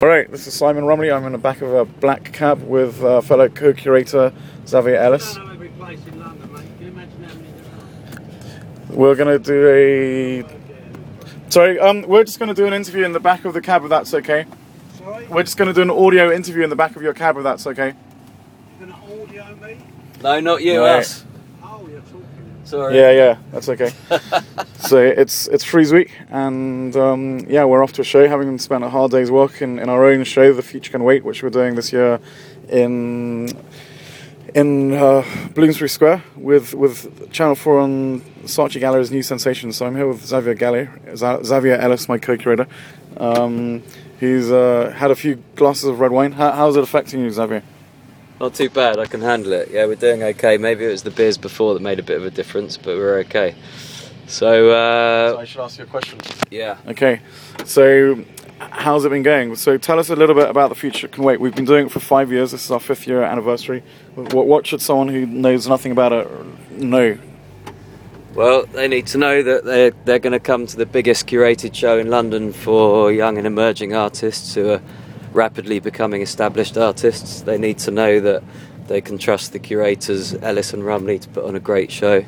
Alright, this is Simon Rumley. I'm in the back of a black cab with fellow co-curator Xavier Ellis. We're going to do we're just going to do an interview in the back of the cab, if that's okay. Sorry? We're just going to do an audio interview in the back of your cab, if that's okay. You're going to audio me? No, not you, Right. us. Oh, you're talking. Sorry. Yeah, that's okay. So it's Freeze Week, and we're off to a show, having spent a hard day's work in our own show, The Future Can Wait, which we're doing this year in Bloomsbury Square with Channel 4 on Saatchi Gallery's New Sensations. So I'm here with Xavier Ellis, my co-curator, who's had a few glasses of red wine. How's it affecting you, Xavier? Not too bad, I can handle it. Yeah, we're doing okay. Maybe it was the beers before that made a bit of a difference, but we're okay. So I should ask you a question. yeah. Okay, so how's it been going? So tell us a little bit about The Future Can Wait. We've been doing it for 5 years. This is our 5th year anniversary. What should someone who knows nothing about it know? Well, they need to know that they're going to come to the biggest curated show in London for young and emerging artists who are rapidly becoming established artists. They need to know that they can trust the curators, Ellis and Rumley, to put on a great show.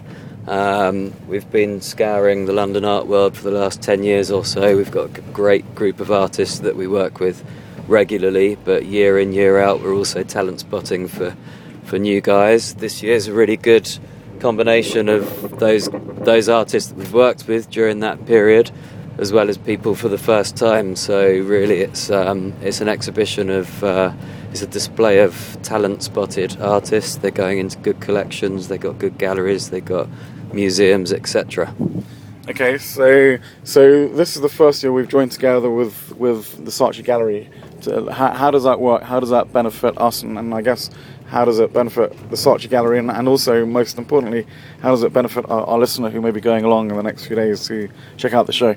We've been scouring the London art world for the last 10 years or so. We've got a great group of artists that we work with regularly, but year in, year out, we're also talent spotting for new guys. This year's a really good combination of those artists that we've worked with during that period, as well as people for the first time. So really it's an exhibition of it's a display of talent spotted artists. They're going into good collections, they've got good galleries, they've got museums, etc. Okay, so this is the first year we've joined together with the Saatchi Gallery. How does that work? How does that benefit us? And I guess, how does it benefit the Saatchi Gallery? And also, most importantly, how does it benefit our listener who may be going along in the next few days to check out the show?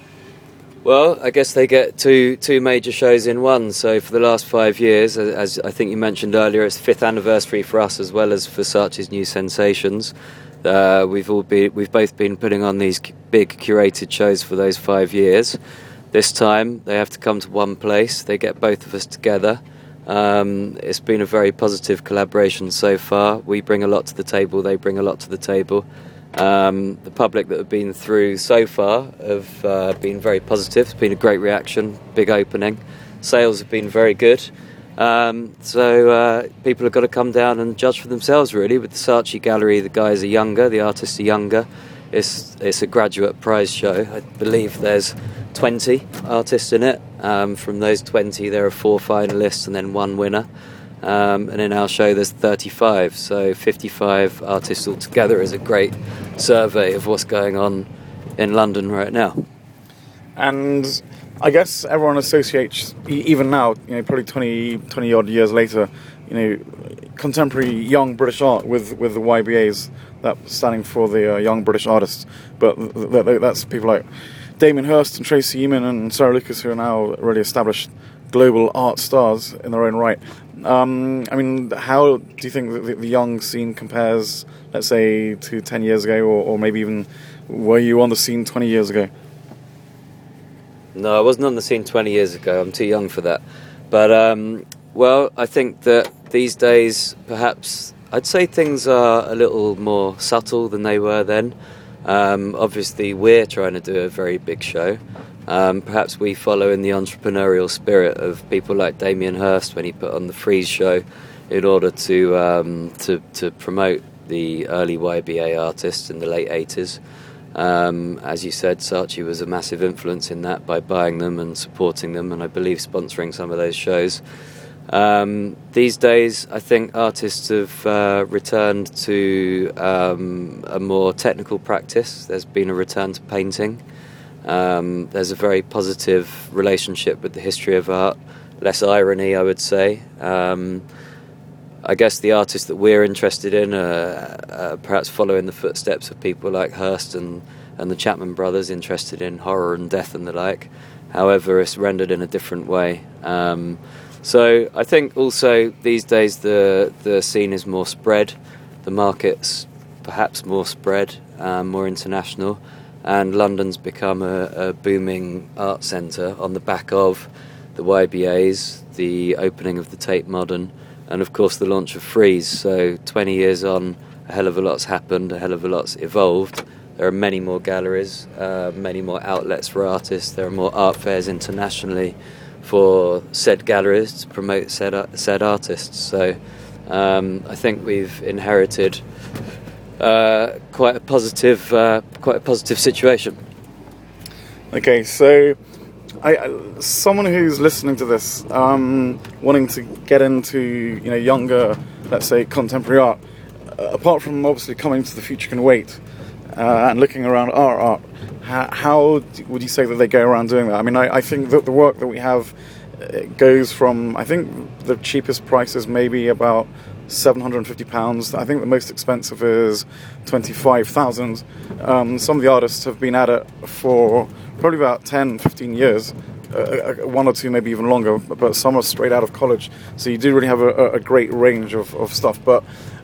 Well, I guess they get two major shows in one. So for the last 5 years, as I think you mentioned earlier, it's the 5th anniversary for us as well as for Saatchi's New Sensations. We've both been putting on these big curated shows for those 5 years. This time they have to come to one place. They get both of us together. It's been a very positive collaboration so far. We bring a lot to the table. They bring a lot to the table. The public that have been through so far have been very positive. It's been a great reaction, big opening. Sales have been very good. So people have got to come down and judge for themselves, really. With the Saatchi Gallery, the guys are younger, the artists are younger. It's a graduate prize show. I believe there's 20 artists in it. From those 20, there are 4 finalists and then 1 winner. And in our show there's 35, so 55 artists altogether is a great survey of what's going on in London right now. And I guess everyone associates, even now, probably 20 odd years later, contemporary young British art with the YBAs, that standing for the Young British Artists. But that's people like Damien Hirst and Tracy Emin and Sarah Lucas, who are now really established global art stars in their own right. How do you think the young scene compares, let's say, to 10 years ago, or maybe even were you on the scene 20 years ago? No, I wasn't on the scene 20 years ago. I'm too young for that. But, I think that these days, perhaps, I'd say things are a little more subtle than they were then. Obviously, we're trying to do a very big show. Perhaps we follow in the entrepreneurial spirit of people like Damien Hirst when he put on the Freeze show in order to promote the early YBA artists in the late 80s. As you said, Saatchi was a massive influence in that by buying them and supporting them, and I believe sponsoring some of those shows. These days, I think artists have returned to a more technical practice. There's been a return to painting. There's a very positive relationship with the history of art, less irony, I would say. I guess the artists that we're interested in are perhaps following the footsteps of people like Hirst and the Chapman brothers, interested in horror and death and the like. However, it's rendered in a different way. So I think also these days the scene is more spread, the market's perhaps more spread, more international. And London's become a booming art centre on the back of the YBAs, the opening of the Tate Modern, and of course the launch of Frieze. So 20 years on, a hell of a lot's happened, a hell of a lot's evolved. There are many more galleries, many more outlets for artists. There are more art fairs internationally for said galleries to promote said artists. So I think we've inherited quite a positive situation. Okay, so someone who's listening to this, wanting to get into younger, let's say, contemporary art, apart from obviously coming to the Future Can Wait and looking around our art, how would you say that they go around doing that? I mean, I think that the work that we have goes from, I think the cheapest price is maybe about £750. I think the most expensive is 25,000. Some of the artists have been at it for probably about 10, 15 years, one or two maybe even longer, but some are straight out of college. So you do really have a great range of stuff. But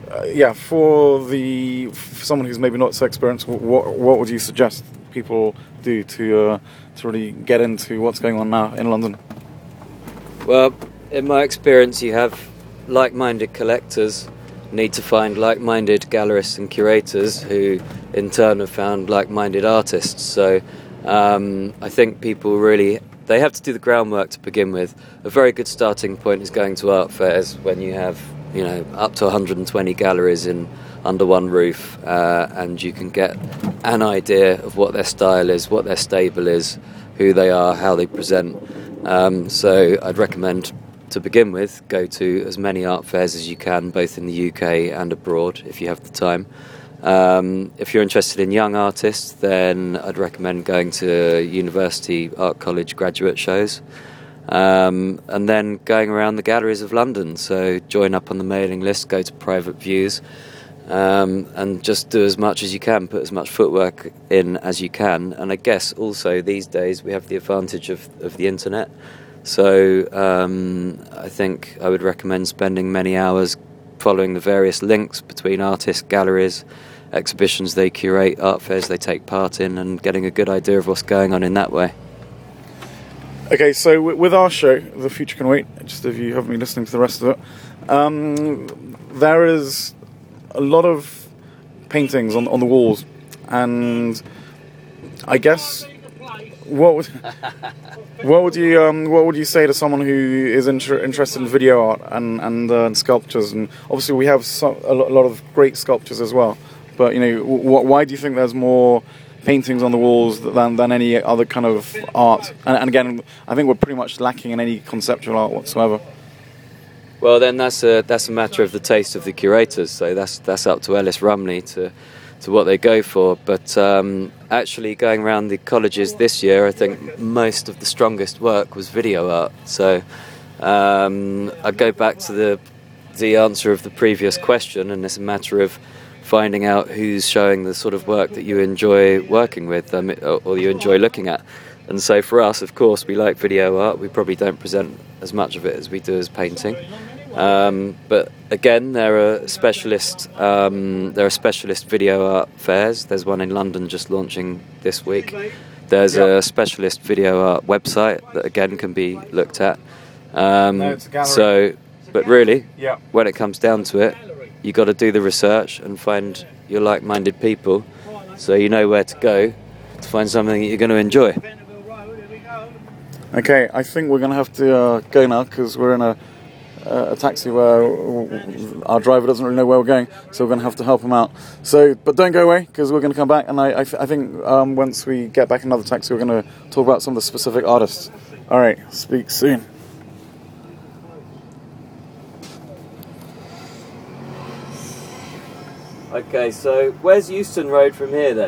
for someone who's maybe not so experienced, what would you suggest people do to really get into what's going on now in London? Well, in my experience, you have like-minded collectors need to find like-minded gallerists and curators who in turn have found like-minded artists. So I think people they have to do the groundwork to begin with. A very good starting point is going to art fairs when you have up to 120 galleries in under one roof, and you can get an idea of what their style is, what their stable is, who they are, how they present. So I'd recommend, to begin with, go to as many art fairs as you can, both in the UK and abroad, if you have the time. If you're interested in young artists, then I'd recommend going to university art college graduate shows, and then going around the galleries of London. So join up on the mailing list, go to private views, and just do as much as you can, put as much footwork in as you can. And I guess also these days we have the advantage of the internet. So I think I would recommend spending many hours following the various links between artists, galleries, exhibitions they curate, art fairs they take part in, and getting a good idea of what's going on in that way. Okay, so with our show, The Future Can Wait, just if you haven't been listening to the rest of it, there is a lot of paintings on the walls, and I guess what would you say to someone who is interested in video art and sculptures? And obviously we have a lot of great sculptures as well, but why do you think there's more paintings on the walls than any other kind of art? And again, I think we're pretty much lacking in any conceptual art whatsoever. Well, then that's a matter of the taste of the curators. So that's up to Ellis Rumley to what they go for. But actually going around the colleges this year, I think most of the strongest work was video art. So I go back to the answer of the previous question, and it's a matter of finding out who's showing the sort of work that you enjoy working with, or you enjoy looking at. And so for us, of course, we like video art. We probably don't present as much of it as we do as painting. But again, there are specialist video art fairs. There's one in London just launching this week. There's a specialist video art website that again can be looked at. It's a gallery. But really, when it comes down to it, you got to do the research and find your like-minded people, so you know where to go to find something that you're going to enjoy. Okay, I think we're going to have to go now, because we're in a taxi where our driver doesn't really know where we're going, so we're going to have to help him out. So, but don't go away, because we're going to come back, and I think once we get back in another taxi, we're going to talk about some of the specific artists. All right, speak soon. Okay, so where's Euston Road from here then?